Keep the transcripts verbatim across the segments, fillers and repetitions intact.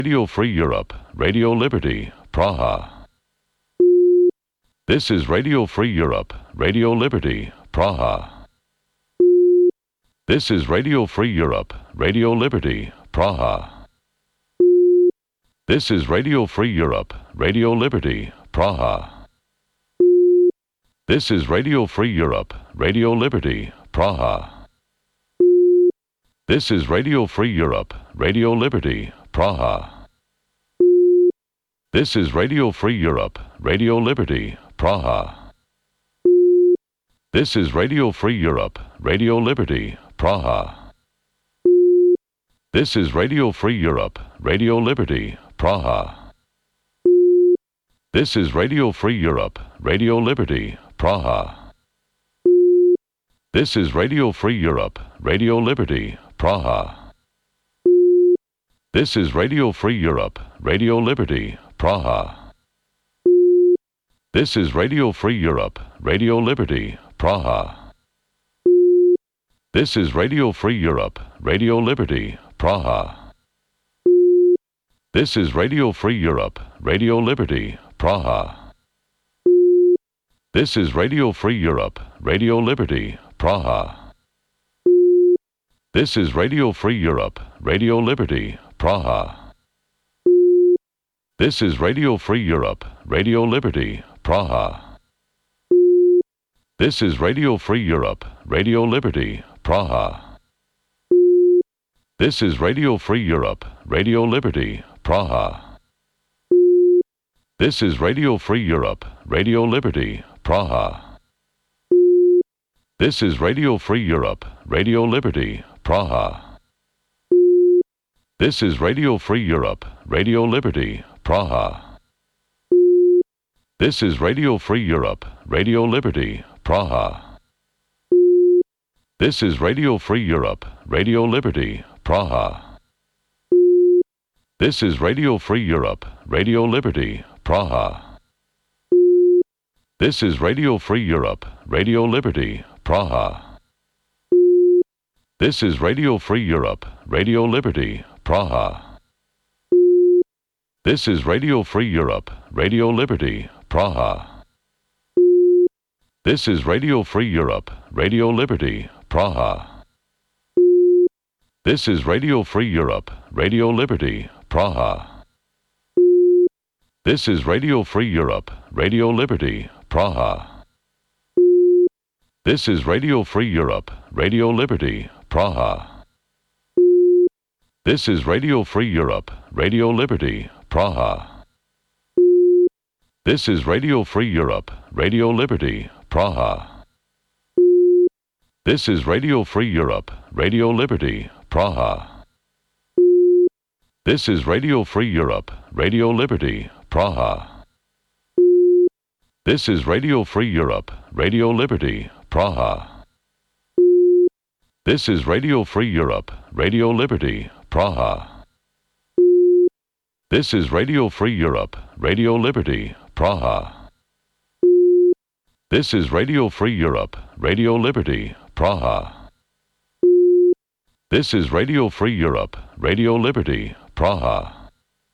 Radio Free Europe, Radio Liberty, Praha. This is Radio Free Europe, Radio Liberty, Praha. This is Radio Free Europe, Radio Liberty, Praha. This is Radio Free Europe, Radio Liberty, Praha. This is Radio Free Europe, Radio Liberty, Praha. This is Radio Free Europe, Radio Liberty, Praha. This is Radio Free Europe, Radio Liberty, Praha. This is Radio Free Europe, Radio Liberty, Praha. This is Radio Free Europe, Radio Liberty, Praha. This is Radio Free Europe, Radio Liberty, Praha. This is Radio Free Europe, Radio Liberty, Praha. This is Radio Free Europe, Radio Liberty, Praha. This is Radio Free Europe, Radio Liberty, Praha. This is Radio Free Europe, Radio Liberty, Praha. This is Radio Free Europe, Radio Liberty, Praha. This is Radio Free Europe, Radio Liberty, Praha. This is Radio Free Europe, Radio Liberty, Praha. This is Radio Free Europe, Radio Liberty, Praha. This is Radio Free Europe, Radio Liberty, Praha. This is Radio Free Europe, Radio Liberty, Praha. This is Radio Free Europe, Radio Liberty, Praha. This is Radio Free Europe, Radio Liberty, Praha. This is Radio Free Europe, Radio Liberty, Praha. This is Radio Free Europe, Radio Liberty, Praha. This is Radio Free Europe, Radio Liberty, Praha. This is Radio Free Europe, Radio Liberty, Praha. This is Radio Free Europe, Radio Liberty, Praha. This is Radio Free Europe, Radio Liberty, Praha. This is Radio Free Europe, Radio Liberty, Praha. This is Radio Free Europe, Radio Liberty, Praha. This is Radio Free Europe, Radio Liberty, Praha. This is Radio Free Europe, Radio Liberty, Praha. This is Radio Free Europe, Radio Liberty, Praha. This is Radio Free Europe, Radio Liberty, Praha. This is Radio Free Europe, Radio Liberty, Praha. This is Radio Free Europe, Radio Liberty, Praha. This is Radio Free Europe, Radio Liberty, Praha. This is Radio Free Europe, Radio Liberty, Praha. This is Radio Free Europe, Radio Liberty, Praha. This is Radio Free Europe, Radio Liberty, Praha. This is Radio Free Europe, Radio Liberty, Praha. This is Radio Free Europe, Radio Liberty, Praha.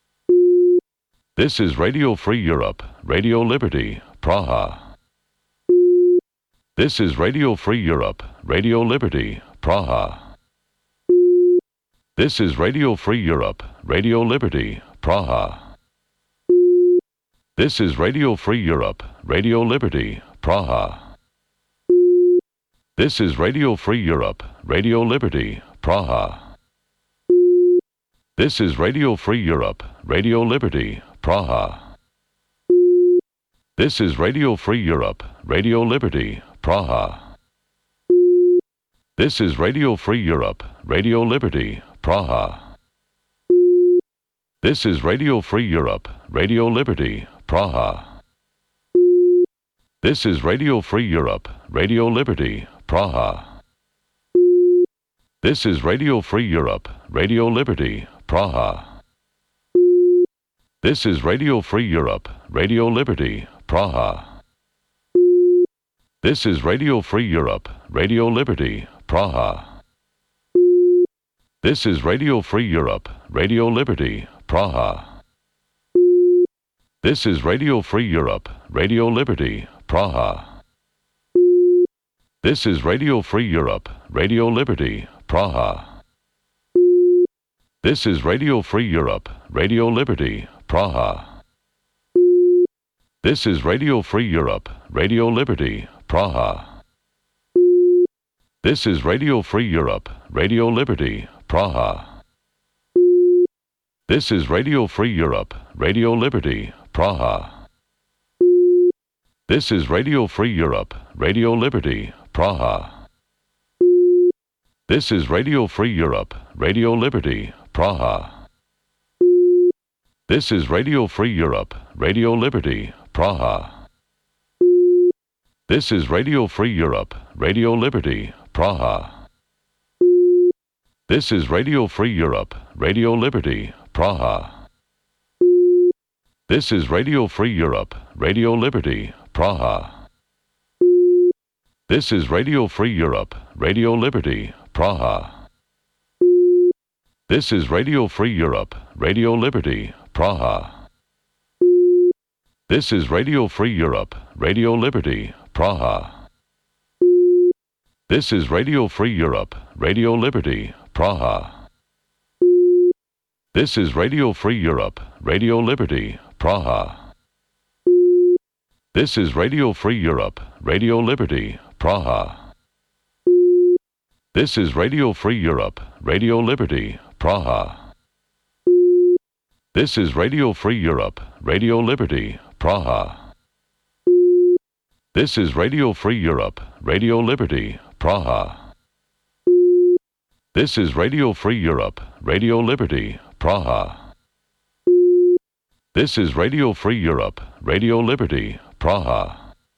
This is Radio Free Europe, Radio Liberty, Praha. This is Radio Free Europe, Radio Liberty, Praha. This is Radio Free Europe, Radio Liberty, Praha. This is Radio Free Europe, Radio Liberty, Praha. This is Radio Free Europe, Radio Liberty, Praha. This is Radio Free Europe, Radio Liberty, Praha. This is Radio Free Europe, Radio Liberty, Praha. This is Radio Free Europe, Radio Liberty, Praha. This is Radio Free Europe, Radio Liberty, Praha. This is Radio Free Europe, Radio Liberty, Praha. This is Radio Free Europe, Radio Liberty, Praha. This is Radio Free Europe, Radio Liberty, Praha. This is Radio Free Europe, Radio Liberty, Praha. This is Radio Free Europe, Radio Liberty, Praha. This is Radio Free Europe, Radio Liberty, Praha. This is Radio Free Europe, Radio Liberty, Praha. This is Radio Free Europe, Radio Liberty, Praha. This is Radio Free Europe, Radio Liberty, Praha. This is Radio Free Europe, Radio Liberty, Praha. This is Radio Free Europe, Radio Liberty, Praha. This is Radio Free Europe, Radio Liberty, Praha. This is Radio Free Europe, Radio Liberty, Praha. This is Radio Free Europe, Radio Liberty, Praha. This is Radio Free Europe, Radio Liberty, Praha. This is Radio Free Europe, Radio Liberty, Praha. This is Radio Free Europe, Radio Liberty, Praha. This is Radio Free Europe, Radio Liberty, Praha. This is Radio Free Europe, Radio Liberty, Praha. This is Radio Free Europe, Radio Liberty, Praha. This is Radio Free Europe, Radio Liberty, Praha. This is Radio Free Europe, Radio Liberty, Praha. This is Radio Free Europe, Radio Liberty, Praha. This is Radio Free Europe, Radio Liberty, Praha. This is Radio Free Europe, Radio Liberty, Praha. This is Radio Free Europe, Radio Liberty, Praha. This is Radio Free Europe, Radio Liberty, Praha. This is Radio Free Europe, Radio Liberty, Praha.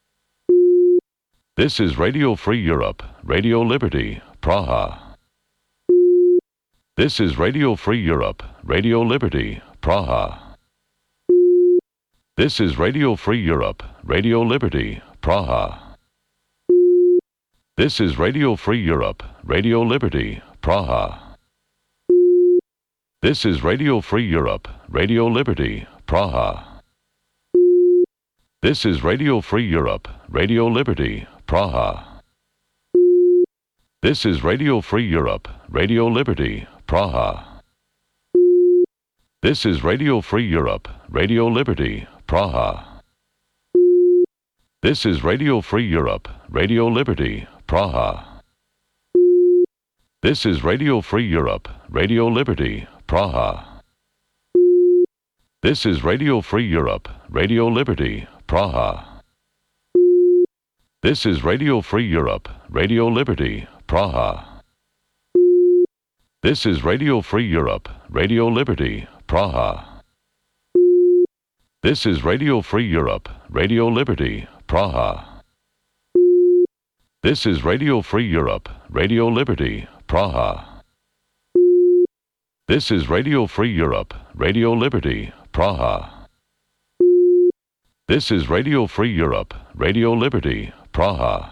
This is Radio Free Europe, Radio Liberty, Praha. This is Radio Free Europe, Radio Liberty, Praha. This is Radio Free Europe, Radio Liberty, Praha. This is Radio Free Europe, Radio Liberty, Praha. This is Radio Free Europe, Radio Liberty, Praha. This is Radio Free Europe, Radio Liberty, Praha. This is Radio Free Europe, Radio Liberty, Praha. This is Radio Free Europe, Radio Liberty, Praha. This is Radio Free Europe, Radio Liberty, Praha. This is Radio Free Europe, Radio Liberty, Praha. This is Radio Free Europe, Radio Liberty, Praha. This is Radio Free Europe, Radio Liberty, Praha. This is Radio Free Europe, Radio Liberty, Praha. This is Radio Free Europe, Radio Liberty, Praha. This is Radio Free Europe, Radio Liberty, Praha. This is Radio Free Europe, Radio Liberty, Praha. This is Radio Free Europe, Radio Liberty, Praha.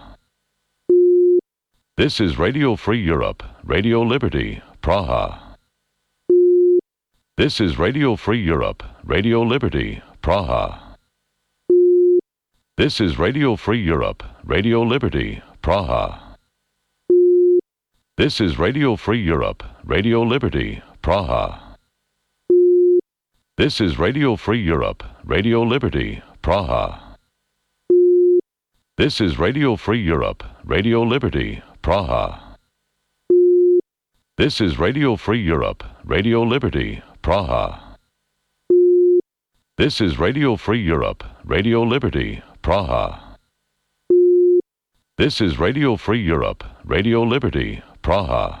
This is Radio Free Europe, Radio Liberty, Praha. This is Radio Free Europe, Radio Liberty, Praha. This is Radio Free Europe, Radio Liberty, Praha. This is Radio Free Europe, Radio Liberty, Praha. This is Radio Free Europe, Radio Liberty, Praha. This is Radio Free Europe, Radio Liberty, Praha. This is Radio Free Europe, Radio Liberty, Praha. This is Radio Free Europe, Radio Liberty, Praha. This is Radio Free Europe, Radio Liberty, Praha.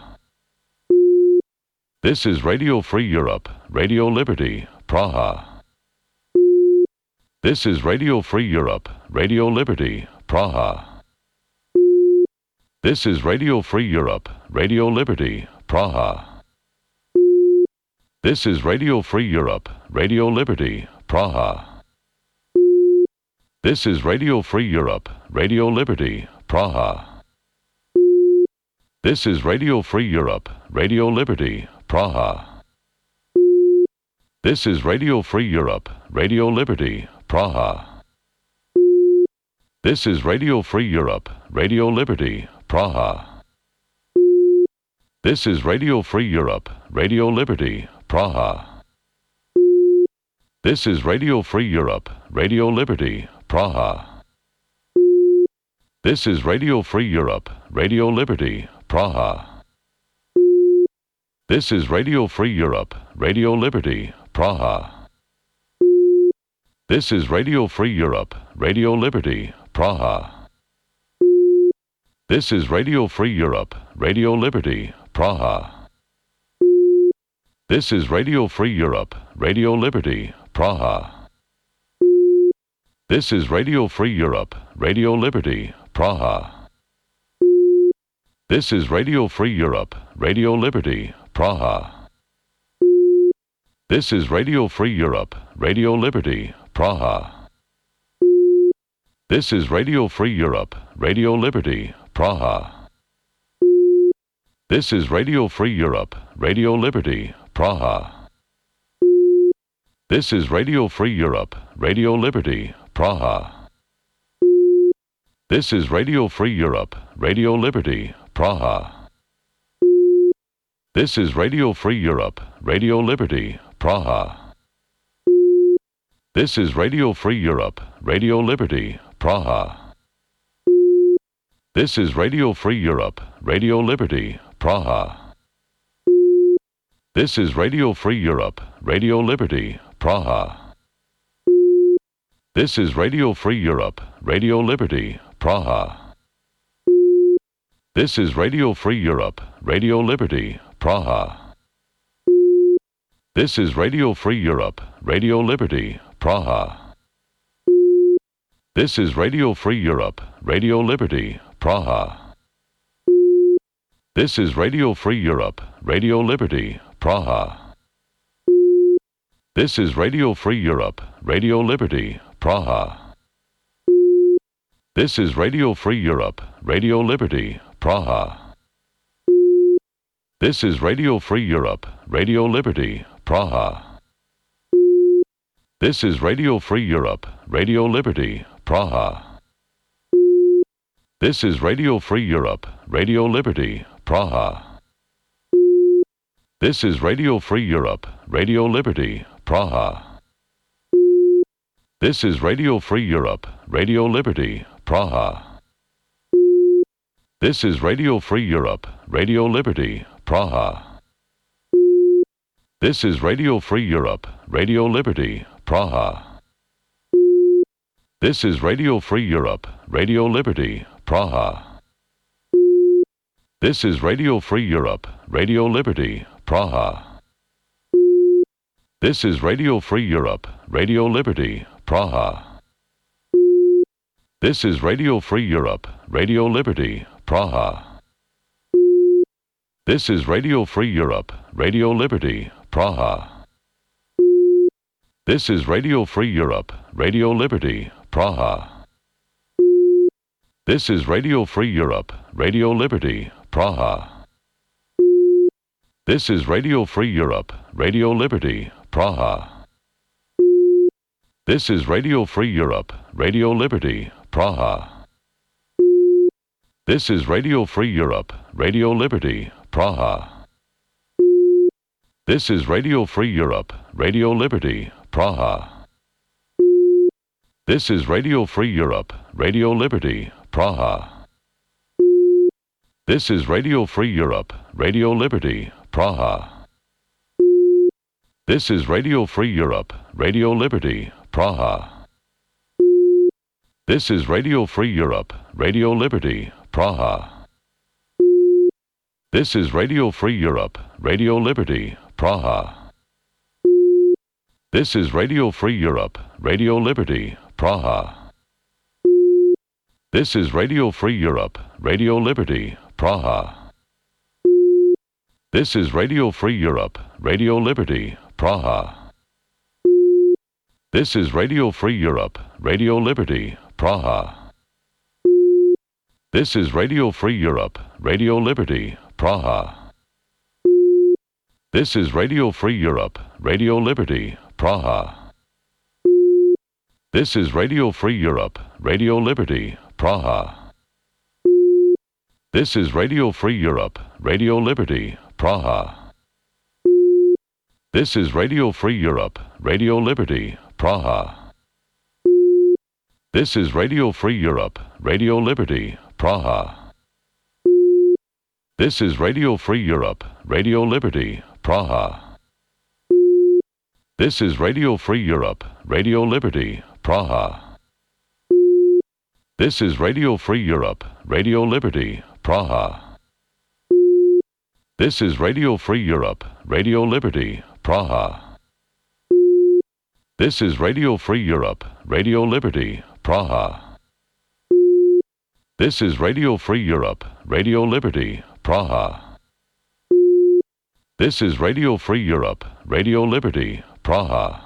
This is Radio Free Europe, Radio Liberty, Praha. This is Radio Free Europe, Radio Liberty, Praha. This is Radio Free Europe, Radio Liberty, Praha. This is Radio Free Europe, Radio Liberty, Praha. This is Radio Free Europe, Radio Liberty, Praha. This is Radio Free Europe, Radio Liberty, Praha. This is Radio Free Europe, Radio Liberty, Praha. This is Radio Free Europe, Radio Liberty, Praha. This is Radio Free Europe, Radio Liberty, Praha. This is Radio Free Europe, Radio Liberty, Praha. This is Radio Free Europe, Radio Liberty, Praha. This is Radio Free Europe, Radio Liberty, Praha. This is Radio Free Europe, Radio Liberty, Praha. This is Radio Free Europe, Radio Liberty, Praha. This is Radio Free Europe, Radio Liberty, Praha. This is Radio Free Europe, Radio Liberty, Praha. This is Radio Free Europe, Radio Liberty, Praha. This is Radio Free Europe, Radio Liberty, Praha. This is Radio Free Europe, Radio Liberty, Praha. This is Radio Free Europe, Radio Liberty, Praha. This is Radio Free Europe, Radio Liberty, Praha. This is Radio Free Europe, Radio Liberty, Praha. This is Radio Free Europe, Radio Liberty, Praha. This is Radio Free Europe, Radio Liberty, Praha. This is Radio Free Europe, Radio Liberty, Praha. This is Radio Free Europe, Radio Liberty, Praha. This is Radio Free Europe, Radio Liberty, Praha. This is Radio Free Europe, Radio Liberty, Praha. This is Radio Free Europe, Radio Liberty, Praha. This is Radio Free Europe, Radio Liberty, Praha. This is Radio Free Europe, Radio Liberty, Praha. This is Radio Free Europe, Radio Liberty, Praha. This is Radio Free Europe, Radio Liberty, Praha. This is Radio Free Europe, Radio Liberty, Praha. This is Radio Free Europe, Radio Liberty, Praha. This is Radio Free Europe, Radio Liberty, Praha. This is Radio Free Europe, Radio Liberty, Praha. This is Radio Free Europe, Radio Liberty, Praha. This is Radio Free Europe, Radio Liberty, Praha. This is Radio Free Europe, Radio Liberty, Praha. This is Radio Free Europe, Radio Liberty, Praha. This is Radio Free Europe, Radio Liberty, Praha. This is Radio Free Europe, Radio Liberty, Praha. This is Radio Free Europe, Radio Liberty, Praha. This is Radio Free Europe, Radio Liberty, Praha. This is Radio Free Europe, Radio Liberty, Praha. This is Radio Free Europe, Radio Liberty, Praha. This is Radio Free Europe, Radio Liberty, Praha. This is Radio Free Europe, Radio Liberty, Praha. This is Radio Free Europe, Radio Liberty, Praha. This is Radio Free Europe, Radio Liberty, Praha. This is Radio Free Europe, Radio Liberty, Praha. This is Radio Free Europe, Radio Liberty, Praha. This is Radio Free Europe, Radio Liberty, Praha. This is Radio Free Europe, Radio Liberty, Praha. This is Radio Free Europe, Radio Liberty, Praha. This is Radio Free Europe, Radio Liberty, Praha. This is Radio Free Europe, Radio Liberty, Praha. This is Radio Free Europe, Radio Liberty, Praha. This is Radio Free Europe, Radio Liberty, Praha. This is Radio Free Europe, Radio Liberty, Praha. This is Radio Free Europe, Radio Liberty, Praha. This is Radio Free Europe, Radio Liberty, Praha. This is Radio Free Europe, Radio Liberty, Praha. This is Radio Free Europe, Radio Liberty, Praha. This is Radio Free Europe, Radio Liberty, Praha. This is Radio Free Europe, Radio Liberty, Praha. This is Radio Free Europe, Radio Liberty, Praha. This is Radio Free Europe, Radio Liberty, Praha. This is Radio Free Europe, Radio Liberty, Praha. This is Radio Free Europe, Radio Liberty, Praha. This is Radio Free Europe, Radio Liberty, Praha. This is Radio Free Europe, Radio Liberty, Praha.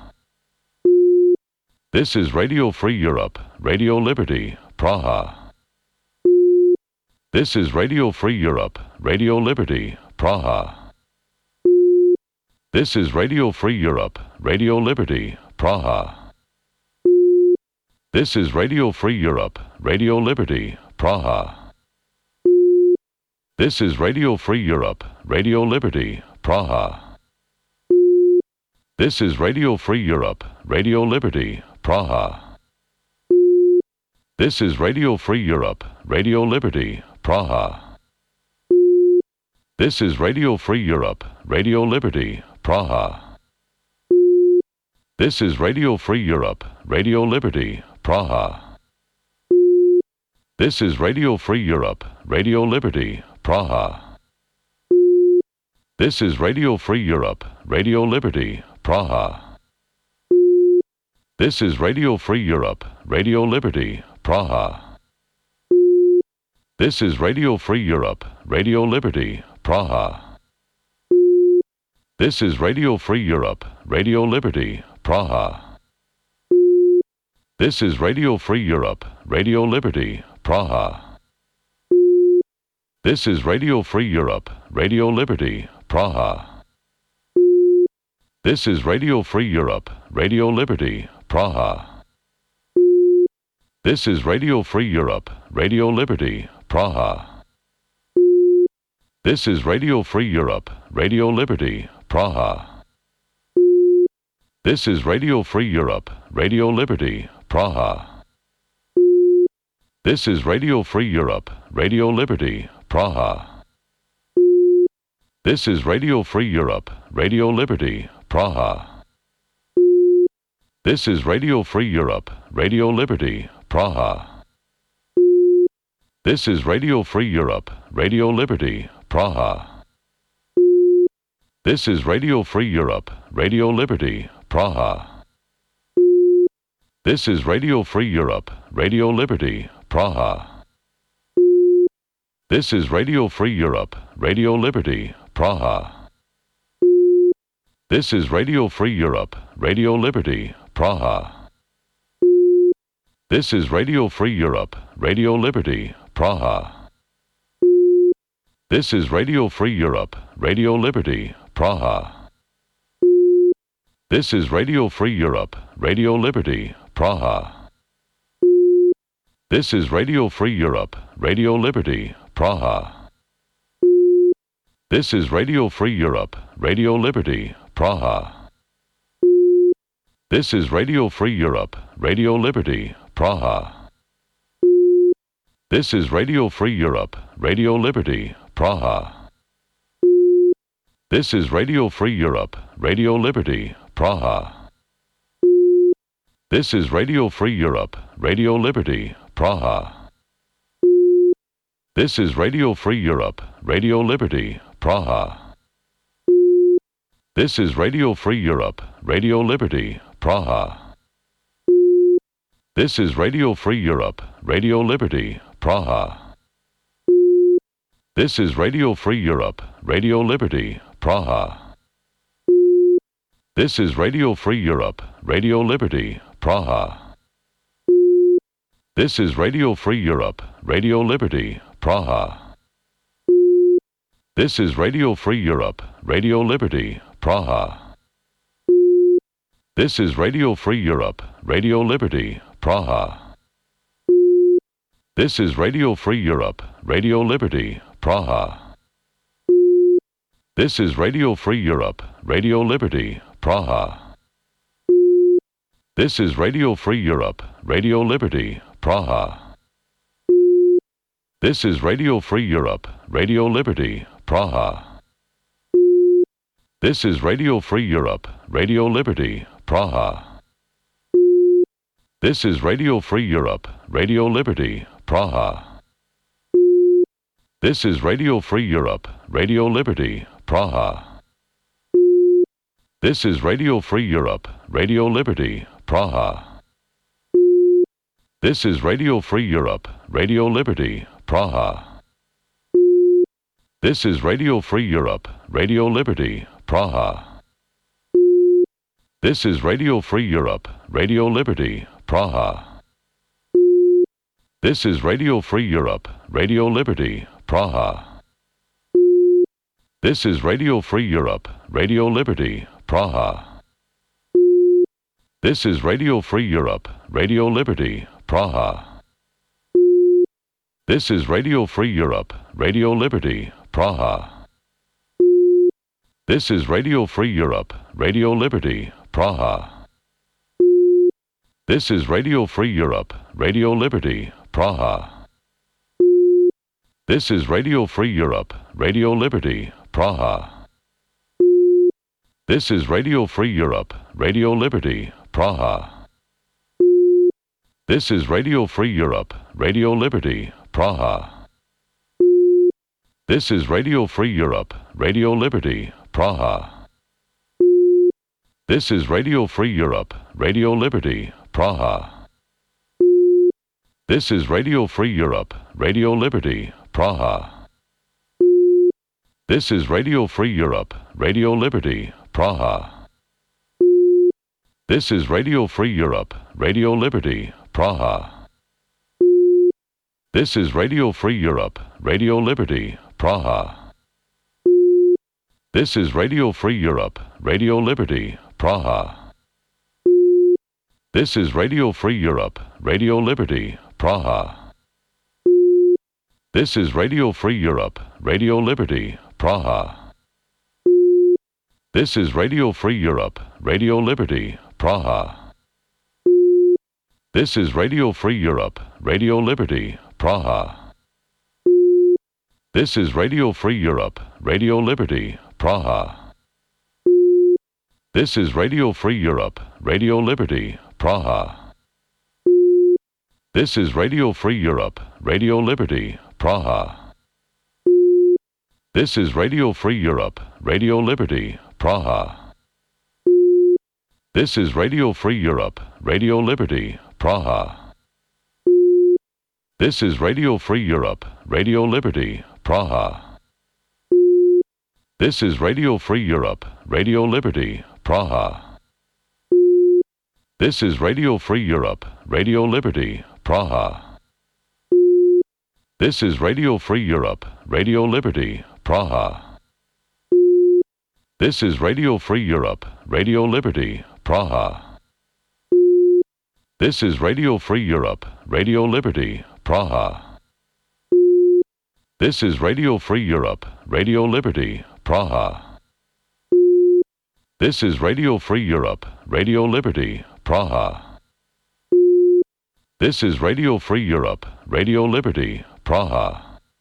This is Radio Free Europe, Radio Liberty, Praha. This is Radio Free Europe, Radio Liberty, Praha. This is Radio Free Europe, Radio Liberty, Praha. This is Radio Free Europe, Radio Liberty, Praha. This is Radio Free Europe, Radio Liberty, Praha. This is Radio Free Europe, Radio Liberty, Praha. This is Radio Free Europe, Radio Liberty, Praha. This is Radio Free Europe, Radio Liberty, Praha. This is Radio Free Europe, Radio Liberty, Praha. This is Radio Free Europe, Radio Liberty, Praha. This is Radio Free Europe, Radio Liberty, Praha. This is Radio Free Europe, Radio Liberty, Praha. This is Radio Free Europe, Radio Liberty, Praha. This is Radio Free Europe, Radio Liberty, Praha. This is Radio Free Europe, Radio Liberty, Praha. This is Radio Free Europe, Radio Liberty, Praha. This is Radio Free Europe, Radio Liberty, Praha. This is Radio Free Europe, Radio Liberty, Praha. This is Radio Free Europe, Radio Liberty, Praha. This is Radio Free Europe, Radio Liberty, Praha. This is Radio Free Europe, Radio Liberty, Praha. This is Radio Free Europe, Radio Liberty, Praha. This is Radio Free Europe, Radio Liberty, Praha. This is Radio Free Europe, Radio Liberty, Praha. This is Radio Free Europe, Radio Liberty, Praha. This is Radio Free Europe, Radio Liberty, Praha. This is Radio Free Europe, Radio Liberty, Praha. This is Radio Free Europe, Radio Liberty, Praha. This is Radio Free Europe, Radio Liberty, Praha. This is Radio Free Europe, Radio Liberty, Praha. This is Radio Free Europe, Radio Liberty, Praha. This is Radio Free Europe, Radio Liberty, Praha. This is Radio Free Europe, Radio Liberty, Praha. This is Radio Free Europe, Radio Liberty, Praha. This is Radio Free Europe, Radio Liberty, Praha. This is Radio Free Europe, Radio Liberty, Praha. This is Radio Free Europe, Radio Liberty, Praha. This is Radio Free Europe, Radio Liberty, Praha. This is Radio Free Europe, Radio Liberty, Praha. This is Radio Free Europe, Radio Liberty, Praha. This is Radio Free Europe, Radio Liberty, Praha. This is Radio Free Europe, Radio Liberty, Praha. This is Radio Free Europe, Radio Liberty, Praha. This is Radio Free Europe, Radio Liberty, Praha. This is Radio Free Europe, Radio Liberty, Praha. This is Radio Free Europe, Radio Liberty, Praha. This is Radio Free Europe, Radio Liberty, Praha. This is Radio Free Europe, Radio Liberty, Praha. This is Radio Free Europe, Radio Liberty, Praha. This is Radio Free Europe, Radio Liberty, Praha. This is Radio Free Europe, Radio Liberty, Praha. This is Radio Free Europe, Radio Liberty, Praha. This is Radio Free Europe, Radio Liberty, Praha. This is Radio Free Europe, Radio Liberty, Praha. This is Radio Free Europe, Radio Liberty, Praha. This is Radio Free Europe, Radio Liberty, Praha. This is Radio Free Europe, Radio Liberty, Praha. This is Radio Free Europe, Radio Liberty, Praha. This is Radio Free Europe, Radio Liberty, Praha. This is Radio Free Europe, Radio Liberty, Praha. This is Radio Free Europe, Radio Liberty, Praha. This is Radio Free Europe, Radio Liberty, Praha. This is Radio Free Europe, Radio Liberty, Praha. This is Radio Free Europe, Radio Liberty, Praha. This is Radio Free Europe, Radio Liberty, Praha. This is Radio Free Europe, Radio Liberty, Praha. This is Radio Free Europe, Radio Liberty, Praha. This is Radio Free Europe, Radio Liberty, Praha. This is Radio Free Europe, Radio Liberty, Praha. This is Radio Free Europe, Radio Liberty, Praha. This is Radio Free Europe, Radio Liberty, Praha. This is Radio Free Europe, Radio Liberty, Praha. This is Radio Free Europe, Radio Liberty, Praha. This is Radio Free Europe, Radio Liberty, Praha. This is Radio Free Europe, Radio Liberty, Praha. This is Radio Free Europe, Radio Liberty, Praha. This is Radio Free Europe, Radio Liberty, Praha. This is Radio Free Europe, Radio Liberty, Praha. This is Radio Free Europe, Radio Liberty, Praha. This is Radio Free Europe, Radio Liberty, Praha. This is Radio Free Europe, Radio Liberty, Praha. This is Radio Free Europe, Radio Liberty, Praha. This is Radio Free Europe, Radio Liberty, Praha. This is Radio Free Europe, Radio Liberty, Praha. This is Radio Free Europe, Radio Liberty, Praha. This is Radio Free Europe, Radio Liberty, Praha. This is Radio Free Europe, Radio Liberty, Praha. This is Radio Free Europe, Radio Liberty, Praha. This is Radio Free Europe, Radio Liberty, Praha. This is Radio Free Europe, Radio Liberty, Praha.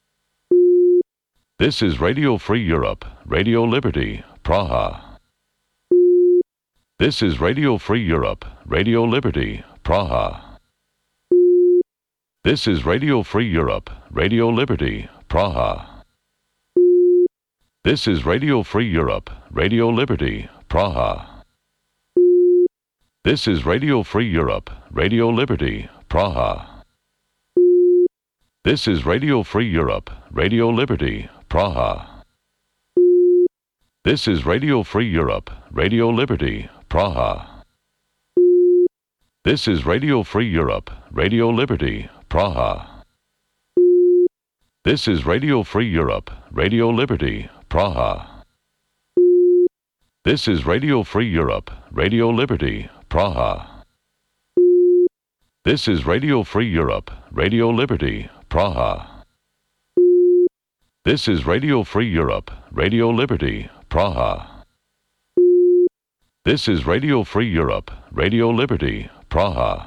This is Radio Free Europe, Radio Liberty, Praha. This is Radio Free Europe, Radio Liberty, Praha. This is Radio Free Europe, Radio Liberty, Praha. This is Radio Free Europe, Radio Liberty, Praha. This is Radio Free Europe, Radio Liberty, Praha. This is Radio Free Europe, Radio Liberty, Praha. This is Radio Free Europe, Radio Liberty, Praha. This is Radio Free Europe, Radio Liberty, Praha. This is Radio Free Europe, Radio Liberty, Praha. This is Radio Free Europe, Radio Liberty, Praha. This is Radio Free Europe, Radio Liberty, Praha. This is Radio Free Europe, Radio Liberty, Praha. This is Radio Free Europe, Radio Liberty, Praha.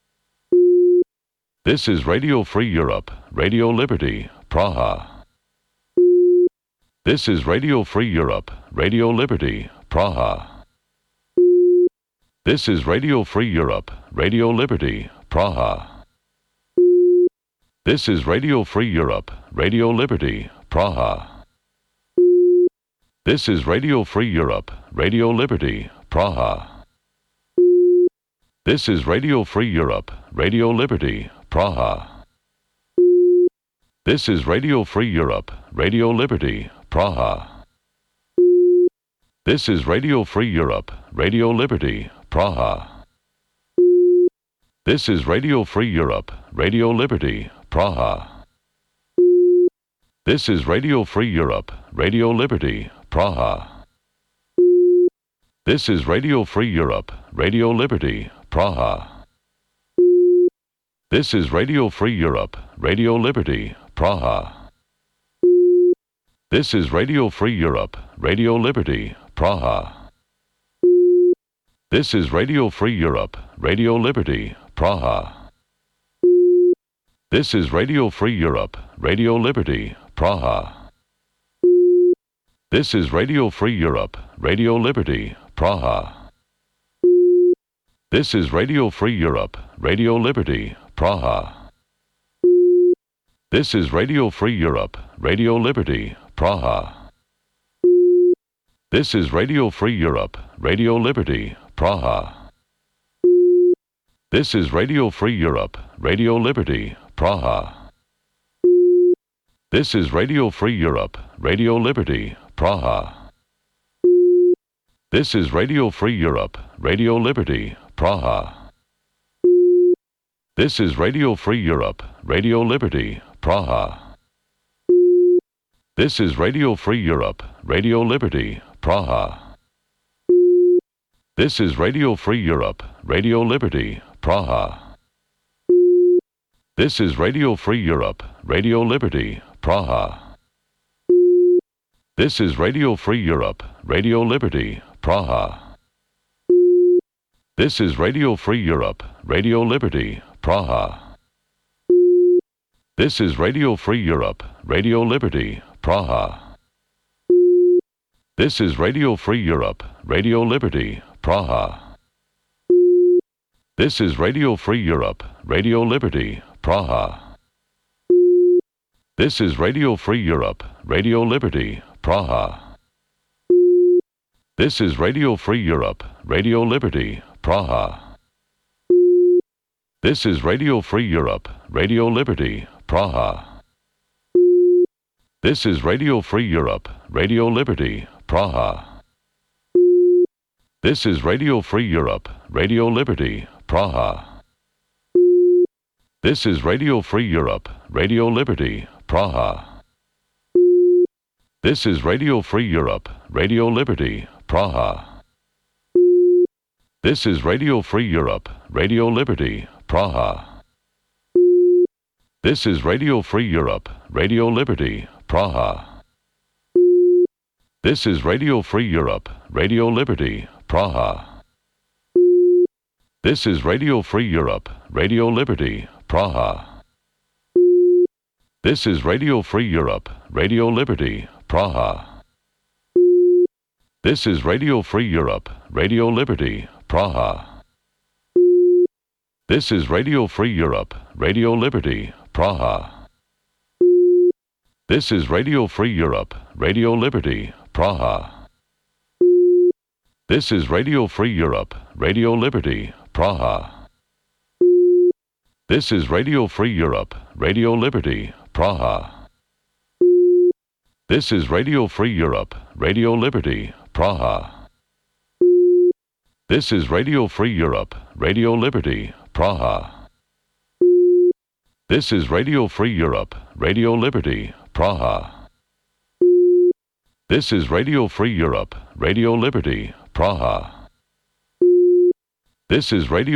This is Radio Free Europe, Radio Liberty, Praha. This is Radio Free Europe, Radio Liberty, Praha. This is Radio Free Europe, Radio Liberty, Praha. This is Radio Free Europe, Radio Liberty, Praha. This is Radio Free Europe, Radio Liberty, Praha. This is Radio Free Europe, Radio Liberty, Praha. This is Radio Free Europe, Radio Liberty, Praha. This is Radio Free Europe, Radio Liberty, Praha. This is Radio Free Europe, Radio Liberty, Praha. This is Radio Free Europe, Radio Liberty, Praha. This is Radio Free Europe, Radio Liberty, Praha. This is Radio Free Europe, Radio Liberty, Praha. This is Radio Free Europe, Radio Liberty, Praha. This is Radio Free Europe, Radio Liberty, Praha. This is Radio Free Europe, Radio Liberty, Praha. This is Radio Free Europe, Radio Liberty, Praha. This is Radio Free Europe, Radio Liberty, Praha. This is Radio Free Europe, Radio Liberty, Praha. This is Radio Free Europe, Radio Liberty, Praha. This is Radio Free Europe, Radio Liberty, Praha. This is Radio Free Europe, Radio Liberty, Praha. This is Radio Free Europe, Radio Liberty, Praha. This is Radio Free Europe, Radio Liberty, Praha. This is Radio Free Europe, Radio Liberty, Praha. This is Radio Free Europe, Radio Liberty, Praha. This is Radio Free Europe, Radio Liberty, Praha. This is Radio Free Europe, Radio Liberty, Praha. This is Radio Free Europe, Radio Liberty, Praha. This is Radio Free Europe, Radio Liberty, Praha. This is Radio Free Europe, Radio Liberty, Praha. This is Radio Free Europe, Radio Liberty, Praha. This is Radio Free Europe, Radio Liberty, Praha. This is Radio Free Europe, Radio Liberty, Praha. This is Radio Free Europe, Radio Liberty, Praha. This is Radio Free Europe, Radio Liberty, Praha. This is Radio Free Europe, Radio Liberty, Praha. This is Radio Free Europe, Radio Liberty, Praha. This is Radio Free Europe, Radio Liberty, Praha. This is Radio Free Europe, Radio Liberty, Praha. This is Radio Free Europe, Radio Liberty, Praha. This is Radio Free Europe, Radio Liberty, Praha. This is Radio Free Europe, Radio Liberty, Praha. This is Radio Free Europe, Radio Liberty, Praha. This is Radio Free Europe, Radio Liberty, Praha. This is Radio Free Europe, Radio Liberty, Praha. This is Radio Free Europe, Radio Liberty, Praha. This is Radio Free Europe, Radio Liberty, Praha. This is Radio Free Europe, Radio Liberty, Praha. This is Radio Free Europe, Radio Liberty, Praha. This is Radio Free Europe, Radio Liberty, Praha. This is Radio Free Europe, Radio Liberty, Praha. This is Radio Free Europe, Radio Liberty, Praha. This is Radio